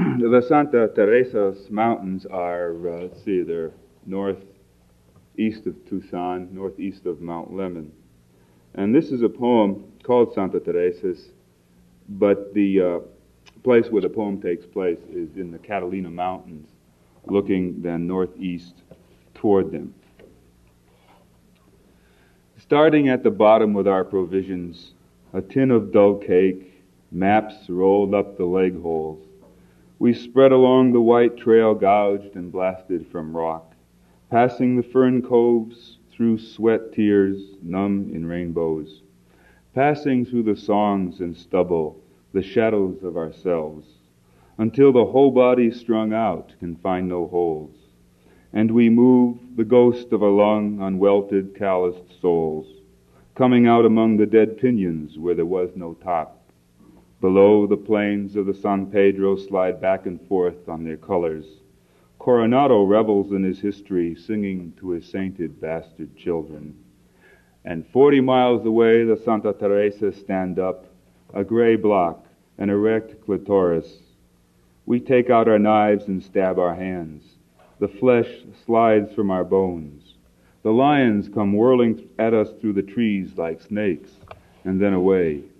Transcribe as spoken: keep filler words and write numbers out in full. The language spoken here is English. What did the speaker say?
The Santa Teresa's mountains are, uh, let's see, they're northeast of Tucson, northeast of Mount Lemmon. And this is a poem called Santa Teresa's, but the uh, place where the poem takes place is in the Catalina Mountains, looking then northeast toward them. Starting at the bottom with our provisions, a tin of dull cake, maps rolled up the leg holes. We spread along the white trail gouged and blasted from rock, passing the fern coves through sweat tears numb in rainbows, passing through the songs and stubble, the shadows of ourselves, until the whole body strung out can find no holes, and we move the ghost of a lung on welted, calloused souls, coming out among the dead pinyons where there was no top. Below, the plains of the San Pedro slide back and forth on their colors. Coronado revels in his history, singing to his sainted bastard children. And forty miles away, the Santa Teresa stand up, a gray block, an erect clitoris. We take out our knives and stab our hands. The flesh slides from our bones. The lions come whirling at us through the trees like snakes, and then away.